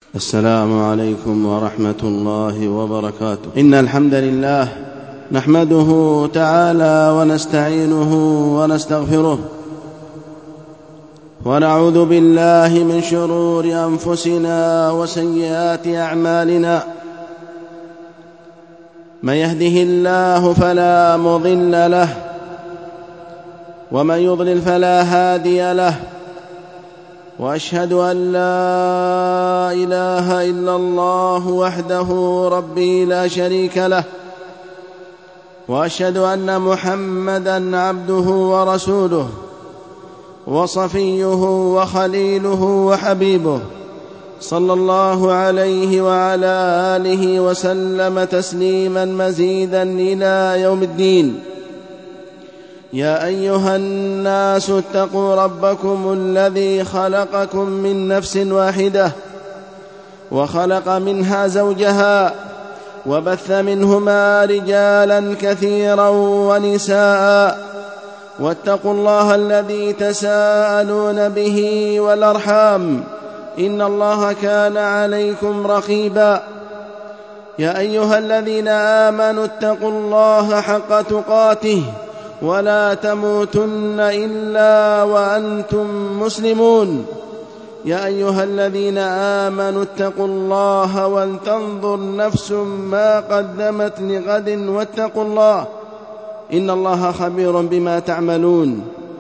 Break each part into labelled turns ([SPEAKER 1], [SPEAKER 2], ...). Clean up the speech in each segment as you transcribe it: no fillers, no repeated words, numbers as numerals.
[SPEAKER 1] السلام عليكم ورحمة الله وبركاته. إن الحمد لله نحمده تعالى ونستعينه ونستغفره، ونعوذ بالله من شرور أنفسنا وسيئات أعمالنا. من يهده الله فلا مضل له، ومن يضلل فلا هادي له، وأشهد أن لا إله إلا الله وحده ربي لا شريك له، وأشهد أن محمدًا عبده ورسوله وصفيه وخليله وحبيبه، صلى الله عليه وعلى آله وسلم تسليمًا مزيدًا إلى يوم الدين. يا أيها الناس اتقوا ربكم الذي خلقكم من نفس واحدة، وخلق منها زوجها، وبث منهما رجالا كثيرا ونساء، واتقوا الله الذي تساءلون به والأرحام، إن الله كان عليكم رقيبا. يا أيها الذين آمنوا اتقوا الله حق تقاته، ولا تموتن إلا وأنتم مسلمون. يا أيها الذين آمنوا اتقوا الله ولتنظر نفس ما قدمت لغد، واتقوا الله إن الله خبير بما تعملون.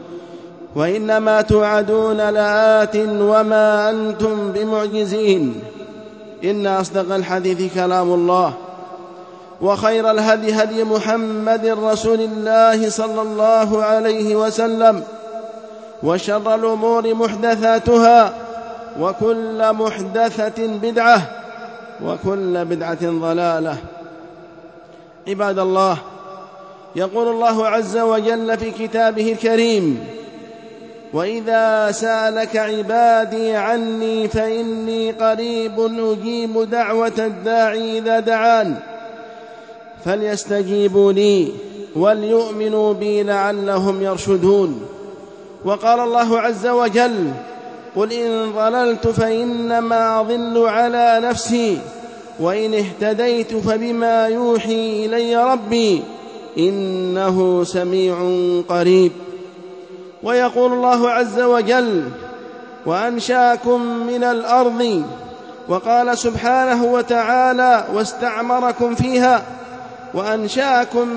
[SPEAKER 1] وإنما توعدون لآت وما أنتم بمعجزين. إن أصدق الحديث كلام الله، وخير الهدي هدي محمد رسول الله صلى الله عليه وسلم، وشر الأمور محدثاتها، وكل محدثة بدعة، وكل بدعة ضلالة. عباد الله، يقول الله عز وجل في كتابه الكريم: وإذا سألك عبادي عني فإني قريب أجيب دعوة الداعي إذا دعان فليستجيبوا لي وليؤمنوا بي لعلهم يرشدون. وقال الله عز وجل: قل إن ضللت فإنما أضل على نفسي، وإن اهتديت فبما يوحي إلي ربي إنه سميع قريب. ويقول الله عز وجل: وأنشأكم من الأرض، وقال سبحانه وتعالى: واستعمركم فيها، وأنشأكم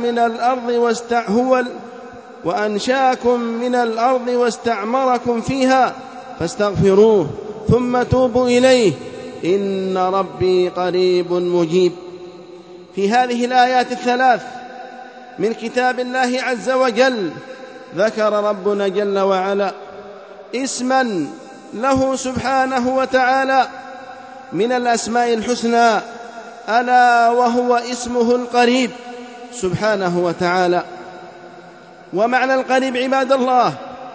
[SPEAKER 1] من الأرض واستعمركم فيها فاستغفروه ثم توبوا إليه إن ربي قريب مجيب. في هذه الآيات الثلاث من كتاب الله عز وجل ذكر ربنا جل وعلا اسما له سبحانه وتعالى من الأسماء الحسنى، ألا وهو اسمه القريب سبحانه وتعالى. ومعنى القريب عباد الله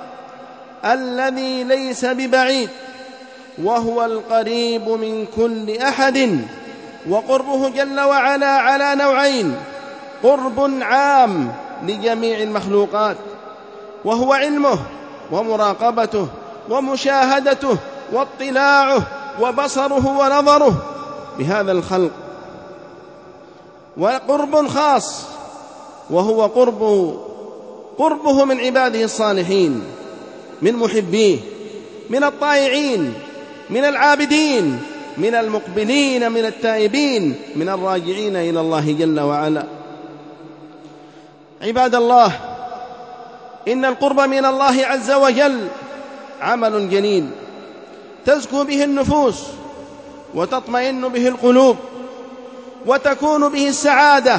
[SPEAKER 1] الذي ليس ببعيد، وهو القريب من كل أحد. وقربه جل وعلا على نوعين: قرب عام لجميع المخلوقات، وهو علمه ومراقبته ومشاهدته واطلاعه وبصره ونظره بهذا الخلق. وقرب خاص، وهو قربه من عباده الصالحين، من محبيه، من الطائعين، من العابدين، من المقبلين، من التائبين، من الراجعين إلى الله جل وعلا. عباد الله، إن القرب من الله عز وجل عمل جليل تزكو به النفوس، وتطمئن به القلوب، وتكون به السعادة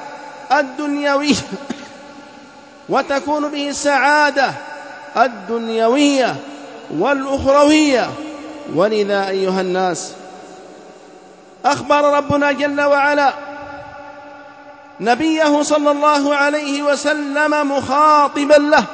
[SPEAKER 1] الدنيوية والأخروية. ولذا أيها الناس، أخبر ربنا جل وعلا نبيه صلى الله عليه وسلم مخاطبا له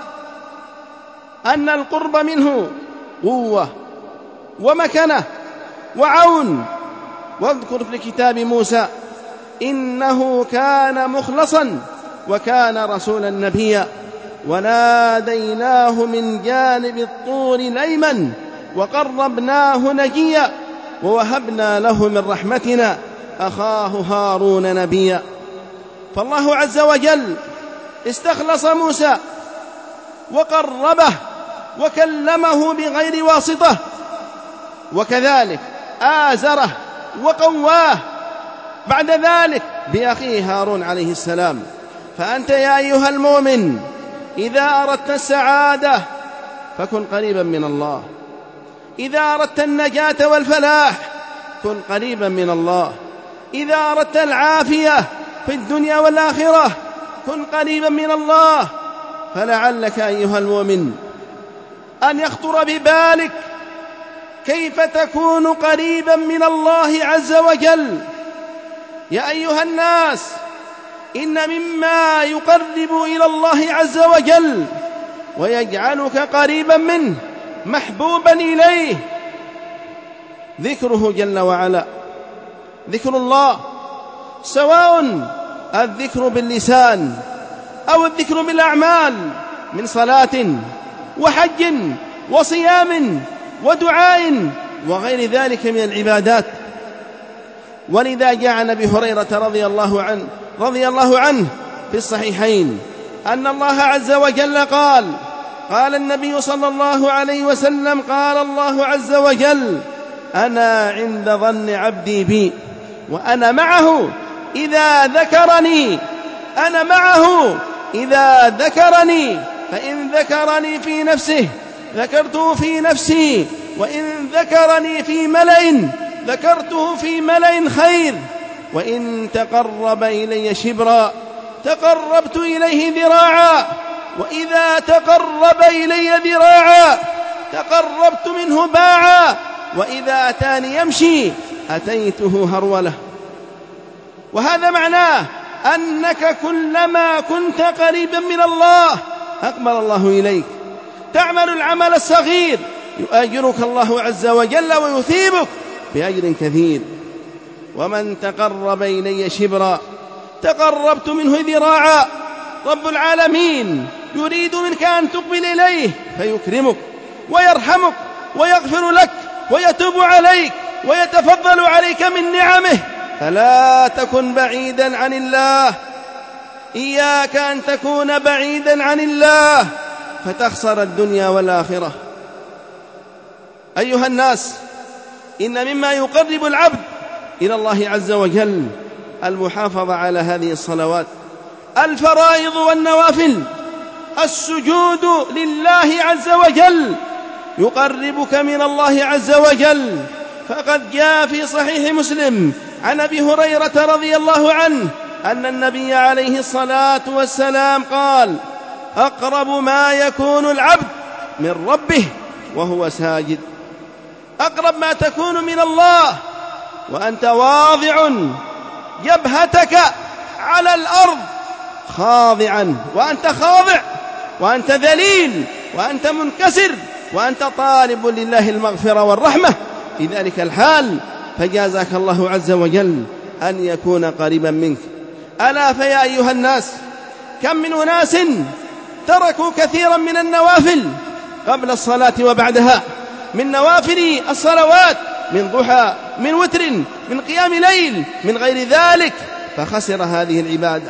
[SPEAKER 1] أن القرب منه قوة ومكنة وعون. واذكر في كتاب موسى إنه كان مخلصا وكان رسولا نبيا، وناديناه من جانب الطور الأيمن وقربناه نجيا ووهبنا له من رحمتنا أخاه هارون نبيا. فالله عز وجل استخلص موسى وقربه وكلمه بغير واسطة، وكذلك آزره وقواه بعد ذلك بأخيه هارون عليه السلام. فأنت يا أيها المؤمن إذا أردت السعادة فكن قريبا من الله، إذا أردت النجاة والفلاح كن قريبا من الله، إذا أردت العافية في الدنيا والآخرة كن قريبا من الله. فلعلك أيها المؤمن أن يخطر ببالك كيف تكون قريبا من الله عز وجل. يا أيها الناس، إن مما يقرب إلى الله عز وجل ويجعلك قريبا منه محبوبا إليه ذكره جل وعلا. ذكر الله، سواء الذكر باللسان أو الذكر بالأعمال من صلاة وحج وصيام ودعاء وغير ذلك من العبادات. ولذا جاء عن أبي هريرة رضي الله عنه في الصحيحين أن الله عز وجل قال النبي صلى الله عليه وسلم: قال الله عز وجل: أنا عند ظن عبدي بي وأنا معه إذا ذكرني. أنا معه إذا ذكرني، فإن ذكرني في نفسه ذكرته في نفسي، وإن ذكرني في ملأ ذكرته في ملأ خير، وإن تقرب إلي شبرا تقربت إليه ذراعا، وإذا تقرب إلي ذراعا تقربت منه باعا، وإذا أتاني يمشي أتيته هرولة. وهذا معناه أنك كلما كنت قريبا من الله أقبل الله إليك. تعمل العمل الصغير يؤجرك الله عز وجل ويثيبك بأجر كثير. ومن تقرب إلي شبرا تقربت منه ذراعا. رب العالمين يريد منك أن تقبل إليه فيكرمك ويرحمك ويغفر لك ويتوب عليك ويتفضل عليك من نعمه. فلا تكن بعيدا عن الله، إياك أن تكون بعيدا عن الله فتخسر الدنيا والآخرة. أيها الناس، إن مما يقرب العبد إلى الله عز وجل المحافظة على هذه الصلوات، الفرائض والنوافل. السجود لله عز وجل يقربك من الله عز وجل. فقد جاء في صحيح مسلم عن أبي هريرة رضي الله عنه أن النبي عليه الصلاة والسلام قال: أقرب ما يكون العبد من ربه وهو ساجد. أقرب ما تكون من الله وأنت واضع جبهتك على الأرض خاضعا، وأنت خاضع وأنت ذليل وأنت منكسر وأنت طالب لله المغفرة والرحمة في ذلك الحال، فجازاك الله عز وجل أن يكون قريبا منك. ألا فيا أيها الناس، كم من أناس تركوا كثيرا من النوافل قبل الصلاة وبعدها، من نوافل الصلوات، من ضحى، من وتر، من قيام ليل، من غير ذلك، فخسر هذه العبادة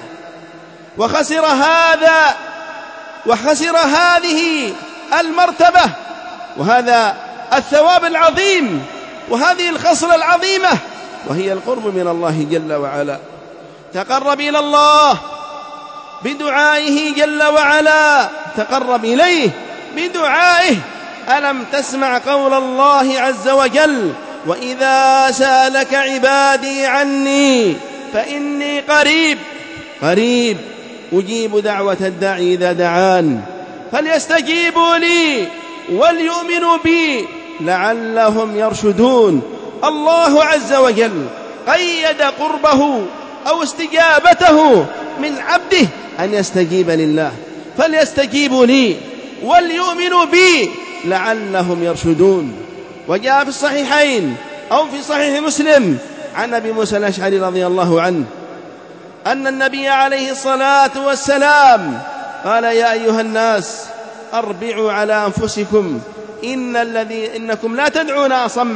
[SPEAKER 1] وخسر هذه المرتبة وهذا الثواب العظيم وهذه الخصلة العظيمة، وهي القرب من الله جل وعلا. تقرب إلى الله بدعائه جل وعلا، تقرب إليه بدعائه. ألم تسمع قول الله عز وجل: وإذا سألك عبادي عني فإني قريب أجيب دعوة الداعي إذا دعان فليستجيبوا لي وليؤمنوا بي لعلهم يرشدون. الله عز وجل قيد قربه أو استجابته من عبده أن يستجيب لله، فليستجيبوا لي وليؤمنوا بي لعلهم يرشدون. وجاء في الصحيحين أو في صحيح مسلم عن أبي موسى الأشعري رضي الله عنه أن النبي عليه الصلاة والسلام قال: يا أيها الناس، أربعوا على أنفسكم إنكم لا تدعون أصم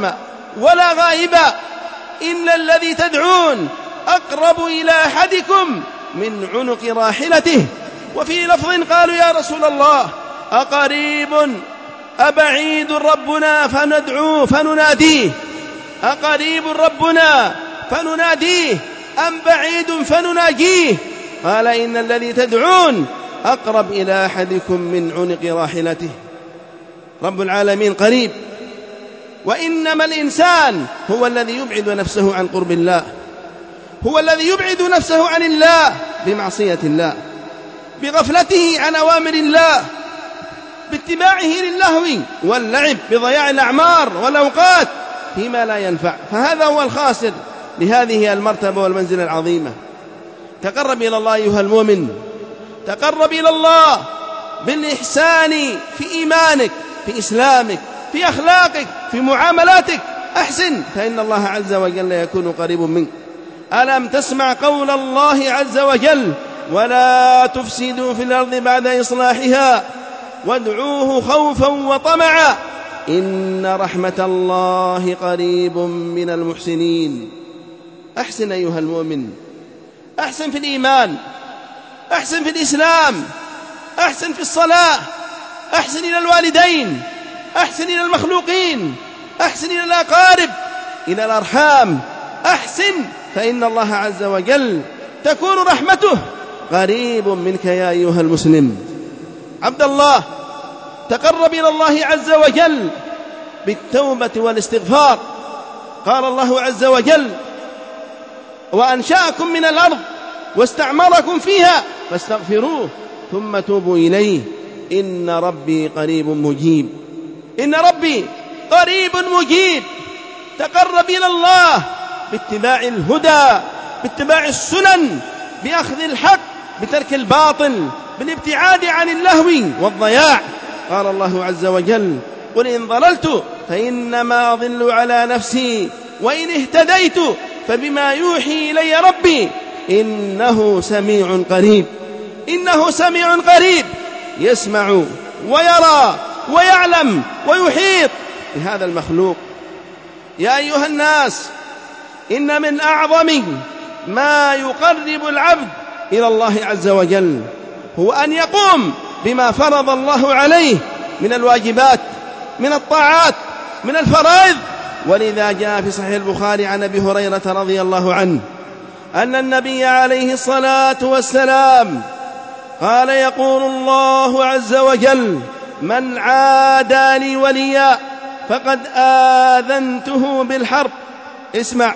[SPEAKER 1] ولا غائبا، إن الذي تدعون أقرب إلى أحدكم من عنق راحلته. وفي لفظ قالوا يا رسول الله أقريب أبعيد ربنا فندعوه فنناديه، أقريب ربنا فنناديه أم بعيد فنناجيه؟ قال إن الذي تدعون أقرب إلى أحدكم من عنق راحلته. رب العالمين قريب، وإنما الإنسان هو الذي يبعد نفسه عن قرب الله، هو الذي يبعد نفسه عن الله بمعصية الله، بغفلته عن أوامر الله، باتباعه للهو واللعب، بضياع الأعمار والأوقات فيما لا ينفع. فهذا هو الخاسر لهذه المرتبة والمنزلة العظيمة. تقرب إلى الله أيها المؤمن، تقرب إلى الله بالإحسان في إيمانك، في إسلامك، في أخلاقك، في معاملاتك. أحسن فإن الله عز وجل يكون قريب منك. ألم تسمع قول الله عز وجل ولا تفسدوا في الأرض بعد إصلاحها وادعوه خوفا وطمعا إن رحمة الله قريب من المحسنين. أحسن أيها المؤمن، أحسن في الإيمان، أحسن في الإسلام، أحسن في الصلاة، أحسن إلى الوالدين، أحسن إلى المخلوقين، أحسن إلى الأقارب، إلى الأرحام. أحسن فإن الله عز وجل تكون رحمته قريب منك يا أيها المسلم. عبد الله، تقرب إلى الله عز وجل بالتوبة والاستغفار. قال الله عز وجل وأنشأكم من الأرض واستعمركم فيها فاستغفروه ثم توبوا إليه إن ربي قريب مجيب. إن ربي قريب مجيب. تقرب إلى الله باتباع الهدى، باتباع السنن، بأخذ الحق، بترك الباطل، بالابتعاد عن اللهو والضياع. قال الله عز وجل قل إن ضللت فإنما أضل على نفسي وإن اهتديت فبما يوحي إلي ربي إنه سميع قريب. إنه سميع قريب، يسمع ويرى ويعلم ويحيط بهذا المخلوق. يا أيها الناس، إن من أعظم ما يقرب العبد إلى الله عز وجل هو أن يقوم بما فرض الله عليه من الواجبات، من الطاعات، من الفرائض. ولذا جاء في صحيح البخاري عن أبي هريرة رضي الله عنه أن النبي عليه الصلاة والسلام قال يقول الله عز وجل من عادى لي وليا فقد آذنته بالحرب. اسمع،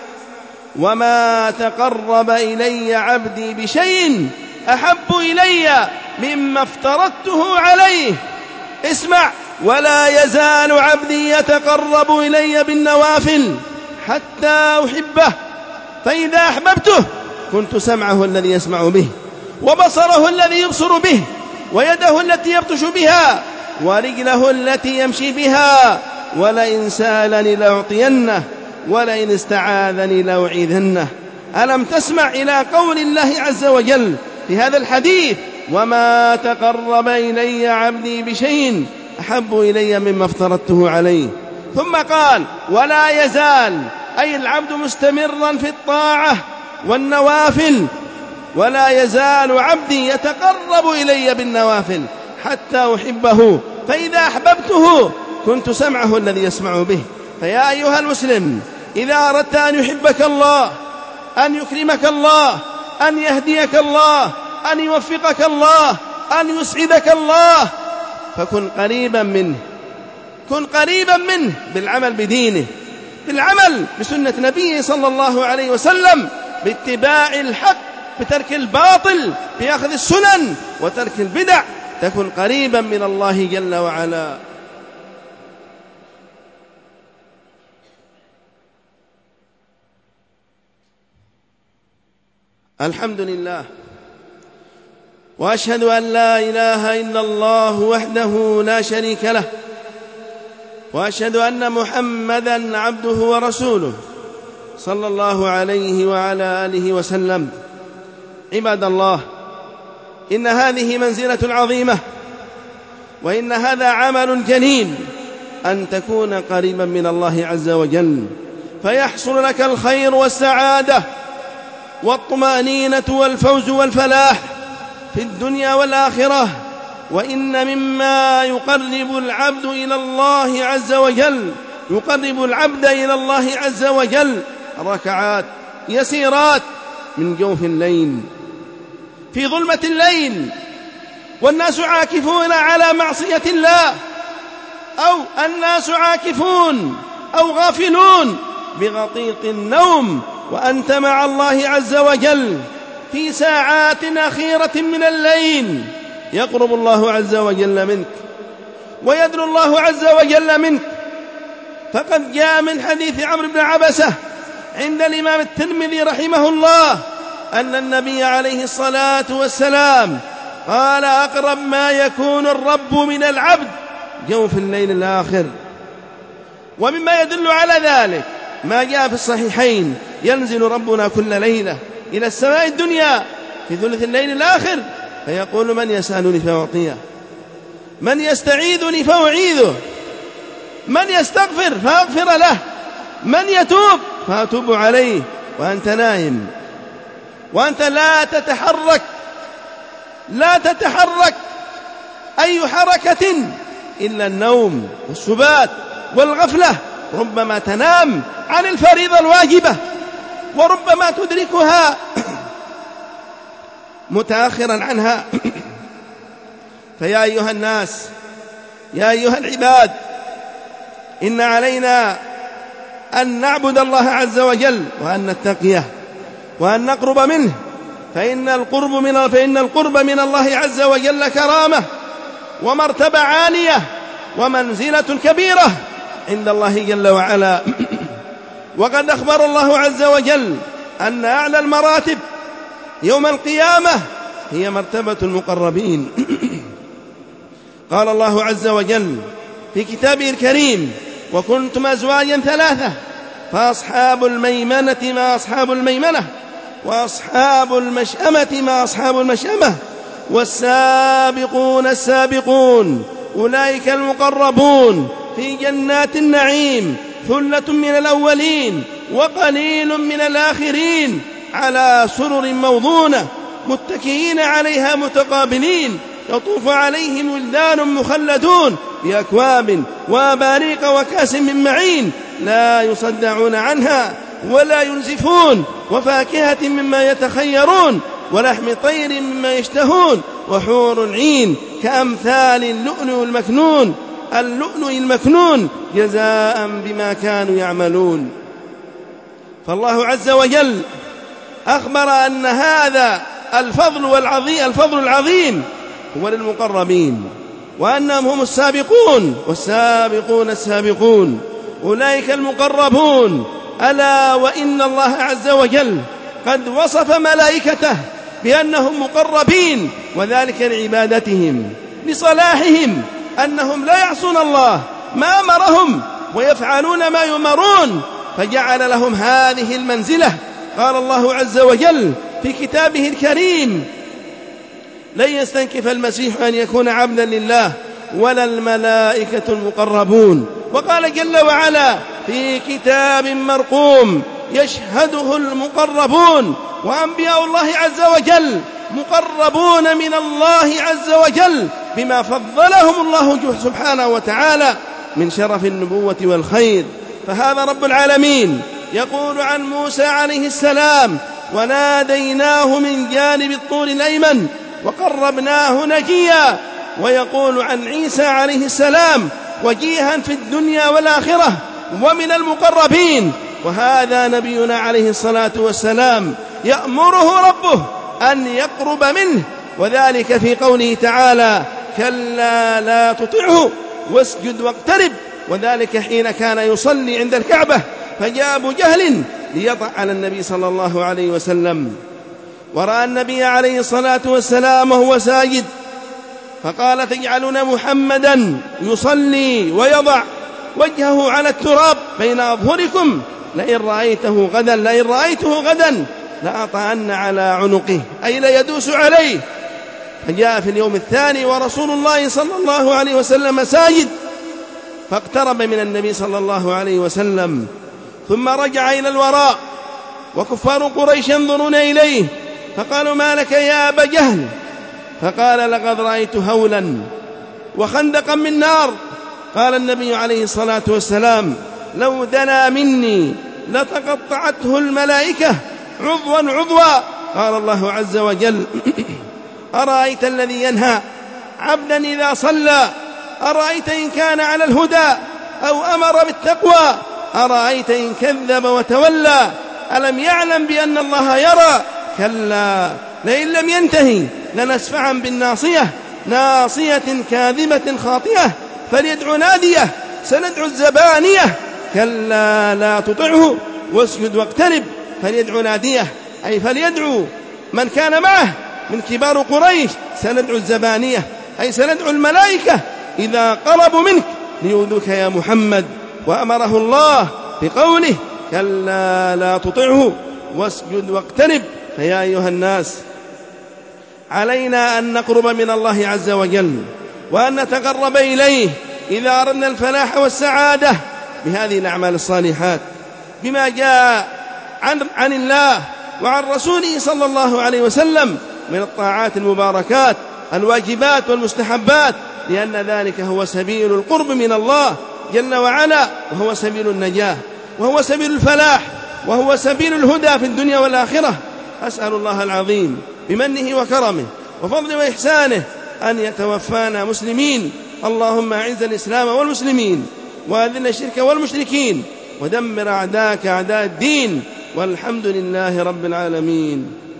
[SPEAKER 1] وما تقرب إلي عبدي بشيء أحب إلي مما افترضته عليه. اسمع، ولا يزال عبدي يتقرب إلي بالنوافل حتى أحبه فإذا أحببته كنت سمعه الذي يسمع به وبصره الذي يبصر به ويده التي يبطش بها ورجله التي يمشي بها ولئن سألني لأعطينه ولئن استعاذني لأعيذنه. ألم تسمع إلى قول الله عز وجل في هذا الحديث وما تقرب إلي عبدي بشيء أحب إلي مما افترضته عليه. ثم قال ولا يزال أي العبد مستمرا في الطاعة والنوافل، ولا يزال عبدي يتقرب إلي بالنوافل حتى أحبه فإذا أحببته كنت سمعه الذي يسمع به. فيا أيها المسلم، إذا أردت أن يحبك الله، أن يكرمك الله، أن يهديك الله، أن يوفقك الله، أن يسعدك الله، فكن قريبا منه، كن قريبا منه بالعمل بدينه، بالعمل بسنة نبيه صلى الله عليه وسلم، باتباع الحق، بترك الباطل، بأخذ السنن وترك البدع. تكن قريبا من الله جل وعلا. الحمد لله، وأشهد أن لا إله إلا الله وحده لا شريك له، وأشهد أن محمدًا عبده ورسوله صلى الله عليه وعلى آله وسلم. عباد الله، إن هذه منزلة عظيمة، وإن هذا عمل جليل أن تكون قريبا من الله عز وجل فيحصل لك الخير والسعادة والطمأنينة والفوز والفلاح في الدنيا والآخرة. وإن مما يقرب العبد إلى الله عز وجل ركعات يسيرات من جوف الليل في ظلمة الليل والناس عاكفون على معصية الله، أو الناس عاكفون أو غافلون بغطيط النوم، وأنت مع الله عز وجل في ساعات أخيرة من الليل، يقرب الله عز وجل منك ويدنو الله عز وجل منك. فقد جاء من حديث عمرو بن عبسة عند الإمام الترمذي رحمه الله أن النبي عليه الصلاة والسلام قال: أقرب ما يكون الرب من العبد جوف الليل الآخر. ومما يدل على ذلك ما جاء في الصحيحين: ينزل ربنا كل ليلة إلى السماء الدنيا في ثلث الليل الآخر فيقول: من يسألني فأعطيه، من يستعيذني فأعيذه، من يستغفر فأغفر له، من يتوب فأتوب عليه. وأنت نائم، وأنت لا تتحرك أي حركة إلا النوم والسبات والغفلة. ربما تنام عن الفريضة الواجبة، وربما تدركها متأخرا عنها. فيا أيها الناس، يا أيها العباد، إن علينا أن نعبد الله عز وجل وأن نتقيه وأن نقرب منه، فإن القرب من الله عز وجل كرامة ومرتبة عالية ومنزلة كبيرة عند الله جل وعلا. وقد أخبر الله عز وجل أن أعلى المراتب يوم القيامة هي مرتبة المقربين. قال الله عز وجل في كتابه الكريم: وكنتم أزواجا ثلاثة فأصحاب الميمنة ما أصحاب الميمنة، وأصحاب المشأمة ما أصحاب المشأمة، والسابقون السابقون أولئك المقربون في جنات النعيم، ثلة من الأولين وقليل من الآخرين، على سرر موضونة متكئين عليها متقابلين، يطوف عليهم ولدان مخلدون بأكواب وأباريق وكأس من معين لا يصدعون عنها ولا ينزفون، وفاكهة مما يتخيرون، ولحم طير مما يشتهون، وحور عين كأمثال اللؤلؤ المكنون جزاء بما كانوا يعملون. فالله عز وجل أخبر أن هذا الفضل العظيم هو للمقربين، وأنهم هم السابقون والسابقون السابقون أولئك المقربون. ألا وإن الله عز وجل قد وصف ملائكته بأنهم مقربين، وذلك لعبادتهم لصلاحهم، أنهم لا يعصون الله ما أمرهم ويفعلون ما يؤمرون، فجعل لهم هذه المنزلة. قال الله عز وجل في كتابه الكريم: لن يستنكف المسيح أن يكون عبدا لله ولا الملائكة المقربون. وقال جل وعلا في كتاب مرقوم: يشهده المقربون، وأنبياء الله عز وجل مقربون من الله عز وجل بما فضلهم الله سبحانه وتعالى من شرف النبوة والخير. فهذا رب العالمين يقول عن موسى عليه السلام: وناديناه من جانب الطور الأيمن وقربناه نجيا. ويقول عن عيسى عليه السلام: وجيها في الدنيا والآخرة ومن المقربين. وهذا نبينا عليه الصلاة والسلام يأمره ربه أن يقرب منه، وذلك في قوله تعالى: كلا لا تطعه واسجد واقترب. وذلك حين كان يصلي عند الكعبة فجاء أبو جهل ليضع على النبي صلى الله عليه وسلم، ورأى النبي عليه الصلاة والسلام وهو ساجد فقال: تجعلون محمدا يصلي ويضع وجهه على التراب بين أظهركم، لئن رأيته غدا لأطعن على عنقه، أي ليدوس عليه. فجاء في اليوم الثاني ورسول الله صلى الله عليه وسلم ساجد، فاقترب من النبي صلى الله عليه وسلم ثم رجع إلى الوراء، وكفار قريش ينظرون إليه، فقالوا: ما لك يا أبا جهل؟ فقال: لقد رأيت هولا وخندقا من نار. قال النبي عليه الصلاة والسلام: لو دنا مني لتقطعته الملائكة عضوا عضوا. قال الله عز وجل: أرأيت الذي ينهى عبدا إذا صلى، أرأيت إن كان على الهدى أو أمر بالتقوى، أرأيت إن كذب وتولى، ألم يعلم بأن الله يرى؟ كلا لئن لم ينتهي لنسفعا بالناصية، ناصية كاذبة خاطئة، فليدع ناديه سندع الزبانية. كلا لا تطعه واسجد واقترب. فليدع ناديه أي فليدعو من كان معه من كبار قريش، سندعو الزبانية أي سندعو الملائكة إذا قربوا منك ليؤذوك يا محمد. وأمره الله بقوله: كلا لا تطعه واسجد واقترب. فيا أيها الناس، علينا أن نقرب من الله عز وجل وأن نتقرب إليه إذا أردنا الفلاح والسعادة بهذه الأعمال الصالحات، بما جاء عن الله وعن رسوله صلى الله عليه وسلم من الطاعات المباركات الواجبات والمستحبات، لأن ذلك هو سبيل القرب من الله جل وعلا، وهو سبيل النجاة، وهو سبيل الفلاح، وهو سبيل الهدى في الدنيا والآخرة. أسأل الله العظيم بمنه وكرمه وفضله وإحسانه أن يتوفانا مسلمين. اللهم أعز الإسلام والمسلمين، وأذل الشرك والمشركين، ودمر أعداءك أعداء الدين، والحمد لله رب العالمين.